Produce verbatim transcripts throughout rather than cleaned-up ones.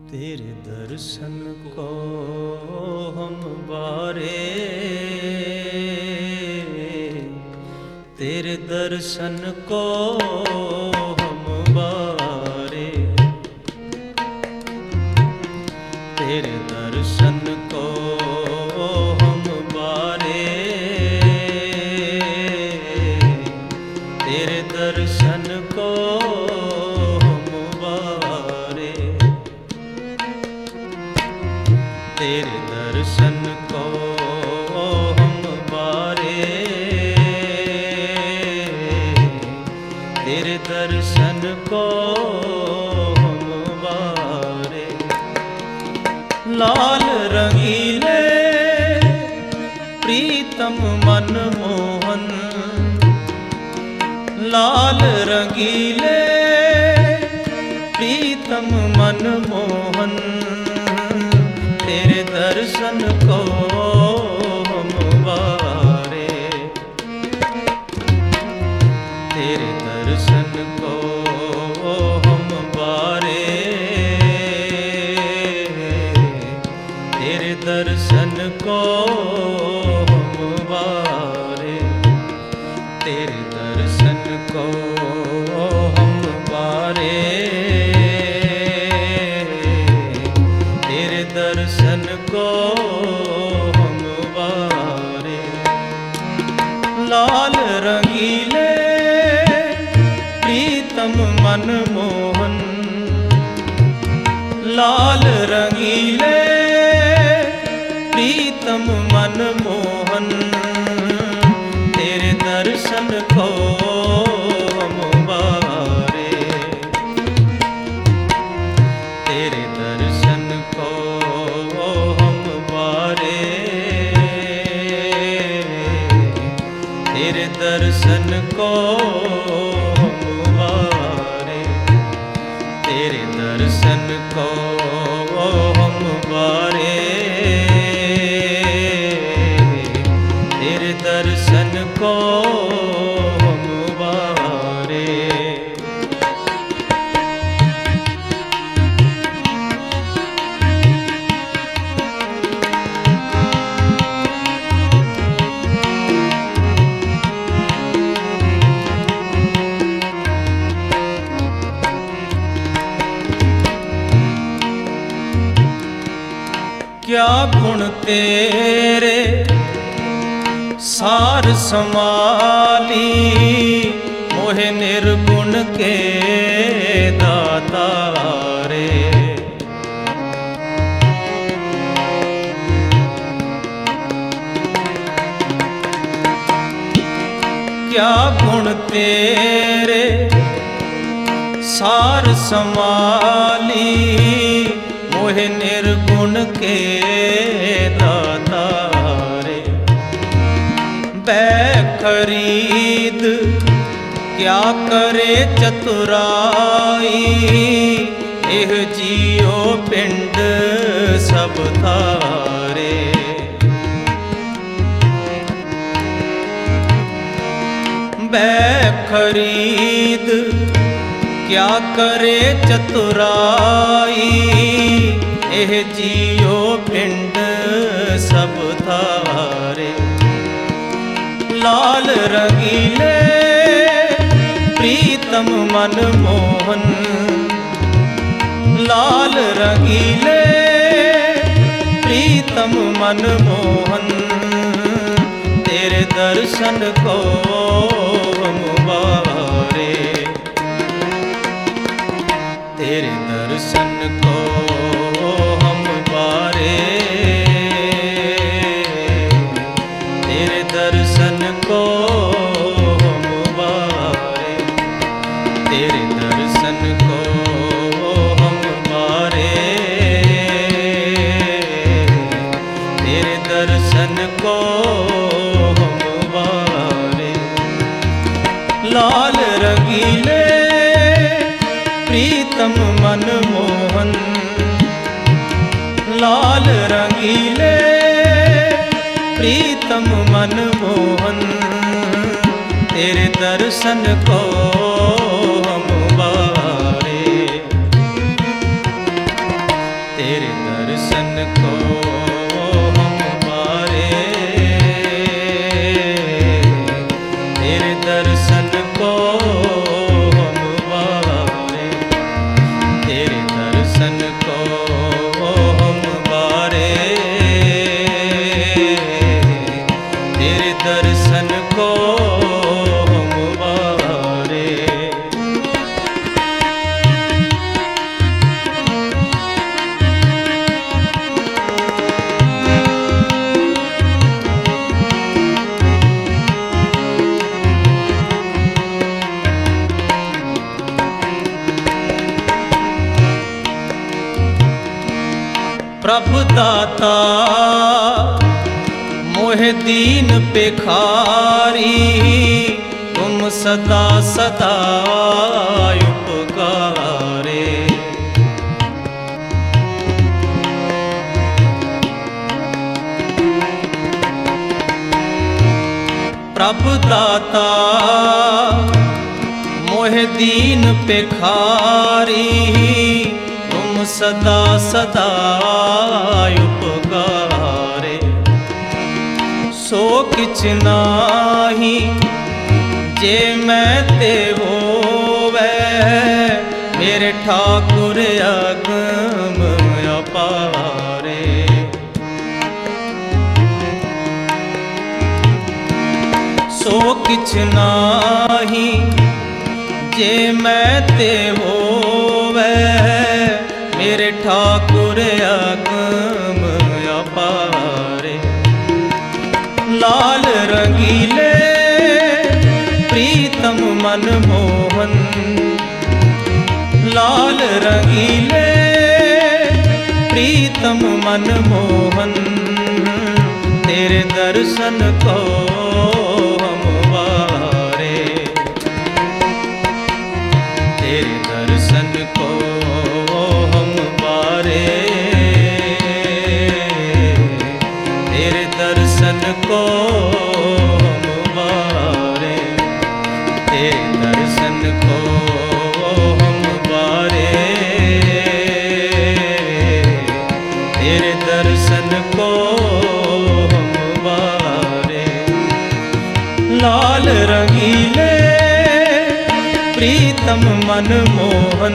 तेरे दर्शन को हम बारे, तेरे दर्शन को हम बारे, तेरे दर्शन को हम बारे, तेरे दर्शन को तेरे दर्शन को हम बारे, तेरे दर्शन को हम बारे। लाल रंगीले प्रीतम मनमोहन, लाल रंगीले प्रीतम मनमोहन, तेरे दर्शन को हम बारे, तेरे दर्शन को हम बारे, तेरे दर्शन को हम बारे, तेरे दर्शन को हम बारे, दर्शन को हम बारे। लाल रंगीले प्रीतम मनमोहन, लाल रंगीले प्रीतम मनमोहन, तेरे दर्शन को हम बारे, तेरे दर्शन को तेरे दर्शन को हम बारे, तेरे दर्शन को हम बारे, तेरे दर्शन को हम बारे। क्या गुण तेरे सार समाली, मोहे निर्गुण के दाता रे। क्या गुण तेरे सार समाली, मोहे निर्गुण के दाता रे। बैखरीद क्या करे चतुराई, एह जियो पिंड सब थारे। बैखरीद क्या करे चतुराई, एह जियो पिंड सब थारे। लाल रंगीले प्रीतम मनमोहन, लाल रंगीले प्रीतम मनमोहन, तेरे दर्शन को हम बारे, तेरे दर्शन को हम बारे, तेरे दर्शन को हम बारे, तेरे दर्शन को हम बारे, तेरे दर्शन को हम बारे। लाल रंगीले प्रीतम मनमोहन, लाल रंगीले प्रीतम मनमोहन, तेरे दर्शन को हम बारे, प्रभु दाता मोहे दीन पेखारी, तुम सदा सदा उपकारे। प्रभु दाता मोहे दीन पेखारी, तुम सदा सदा उपकारे। सो किछ नाही जे मैं ते होवे, मेरे ठाकुर अगम अपारे। सो किछ नाही जे मैं ते होवे, मेरे ठाकुर अगम अपारे। लाल रंगीले प्रीतम मनमोहन, लाल रंगीले प्रीतम मनमोहन, तेरे दर्शन को हम वारे। तेरे दर्शन को हम वारे, तेरे दर्शन को हम वारे, तेरे दर्शन को हम वारे, तेरे दर्शन को हम वारे। लाल रंगीले प्रीतम मनमोहन,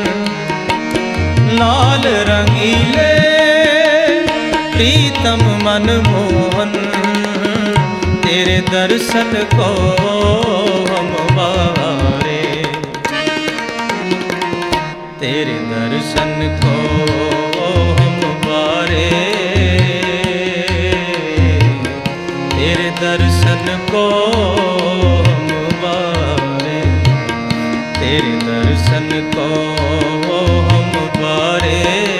लाल रंगीले प्रीतम मनमोहन, तेरे दर्शन को हम वारे। तेरे दर्शन को हम वारे, तेरे दर्शन को हम वारे, तेरे दर्शन को हम वारे,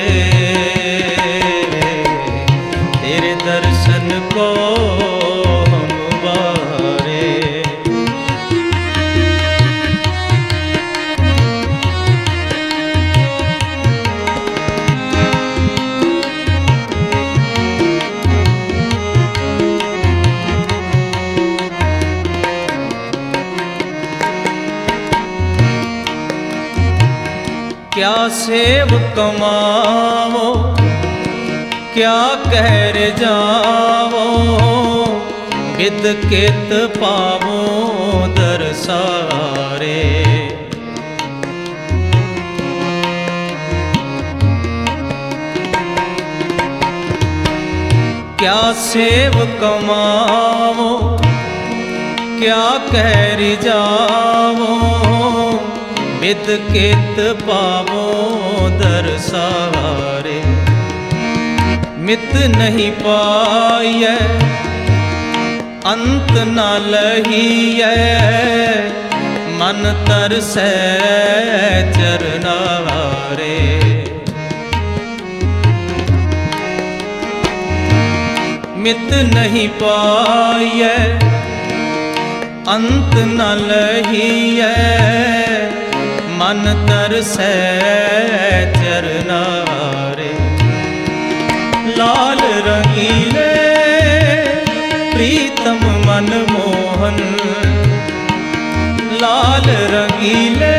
तेरे दर्शन को हम वारे। क्या सेव कमावो, क्या कहर जावो, विद कित पावो दरसारे। क्या सेव कमावो, क्या कहर जावो, विद कित पावो दरसारे। मित नहीं पाइए अंत न लहिए, मन तरसै चरनारे। मित नहीं पाइए अंत न लहिए, मन तरसै चरनारे। लाल रंगीले प्रीतम मनमोहन, लाल रंगीले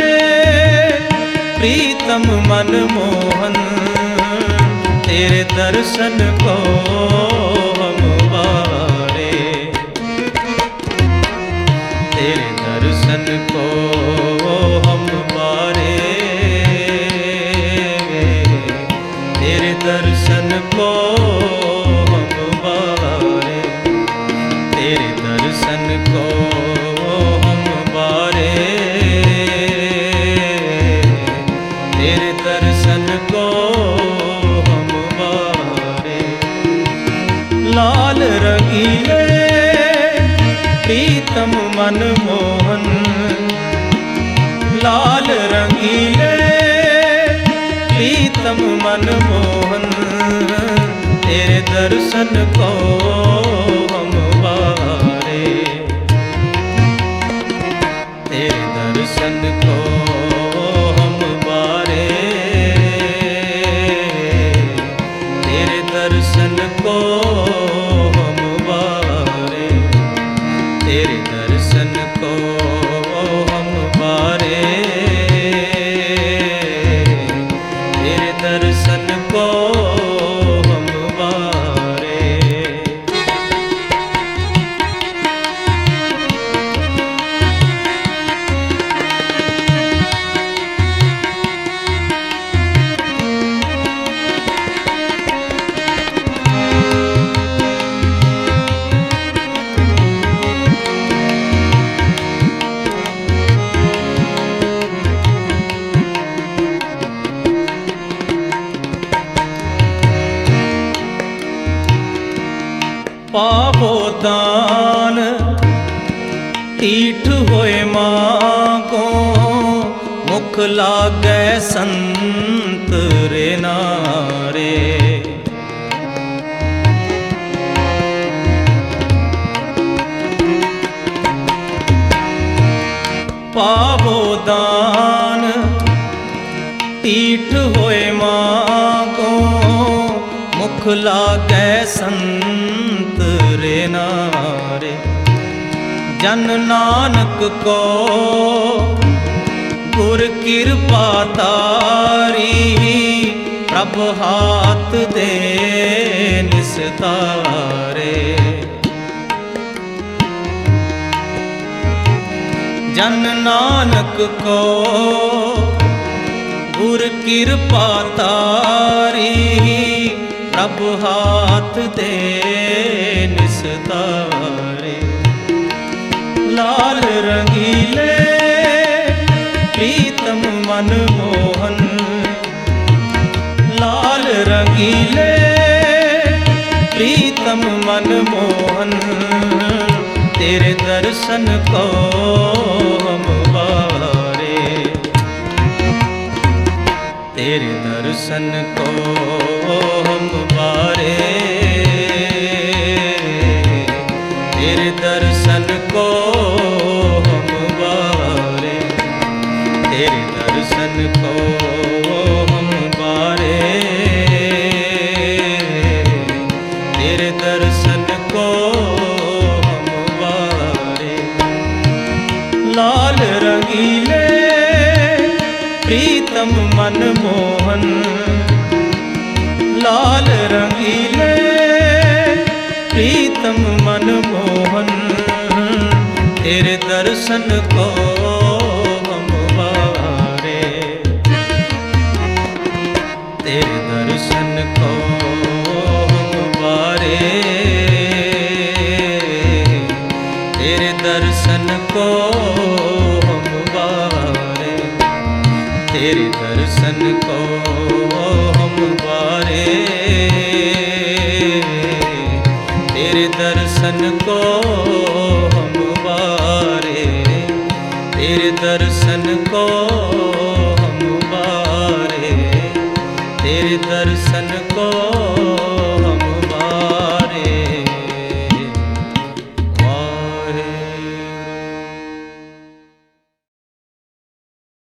प्रीतम मनमोहन, तेरे दर्शन को हम वारे। तेरे दर्शन को हम वारे, तेरे दर्शन को हम वारे, तेरे दर्शन को हम वारे, तेरे दर्शन को हम वारे। लाल रंगीले प्रीतम मनमोहन, लाल रंगीले प्रीतम मनमोहन, तेरे दर्शन को हम बारे, तेरे दर्शन को हम बारे, तेरे दर्शन को हम बारे, तेरे दर्शन को हम बारे, तेरे दर्शन को हम बारे। पावो दान तीठ होए मांगो, मुख लागै संत रे नारे। पावो दान तीठ होए मांगो, मुख लागै संत रे नारे। जन नानक को गुर कृपा तारी, प्रभ हाथ दे निस्तारे। जन नानक को गुर कृपा तारी, प्रभ हाथ दे निस्तारे। लाल रंगीले प्रीतम मन मोहन, लाल रंगीले प्रीतम मन मोहन, तेरे दर्शन को हम बारे, तेरे दर्शन को हम बारे, तेरे दर्शन को हम बारे, तेरे दर्शन को हम बारे, तेरे दर्शन को हम बारे। लाल रंगीले प्रीतम मन मोहन, लाल रंगीले प्रीतम मन मोहन, तेरे दर्शन को हम बारे, तेरे दर्शन को हम बारे, तेरे दर्शन को हम बारे, तेरे दर्शन को हम बारे, तेरे दर्शन को हम बारे, तेरे दर्शन को हम बारे, तेरे दर्शन को